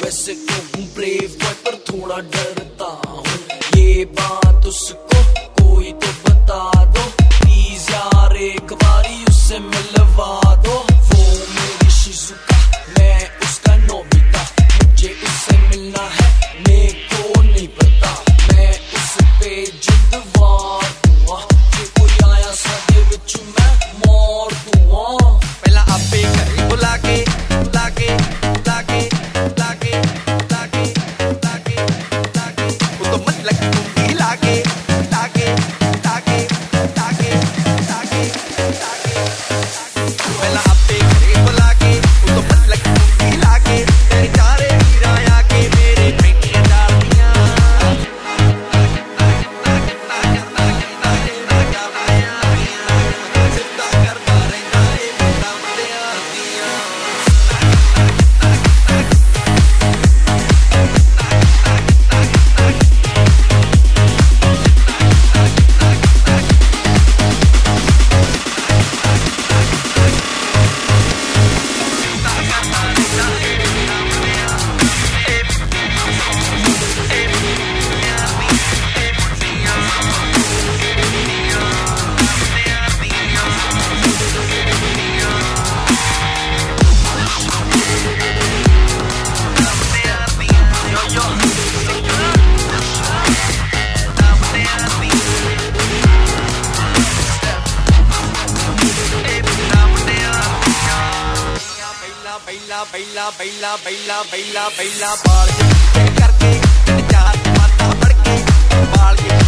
वैसे तो हूँ ब्रेव बॉय पर थोड़ा डरता हूँ। ये बात उसको कोई तो बता दो प्लीज यार, एक बारी उससे मिलवा दो। वो मेरी शिजुका, मैं उसका नोबिता, मुझे उससे मिलना है, मेरे को नहीं पता। मैं उस पे जिद्दवार दूंगा, जे कोई आया साडे विच मैं मार दूंगा। पहला आपे घरे बुला के लाके लाके लाके लाके लाके लाके वो तो मन लग दूंगी लाके लाके लाके लाके लाके लाके। पहला आपे घरे बुला के वो तो मन लग दूंगी लाके, तेरे चारे हीरा के मेरे पेटियां डालदियां। सिद्धा करता रहना है मुंडा मुंडियां दियां। बैला बैला बैला बैला बैला बैला बाल करके चार माता बढ़ के बाल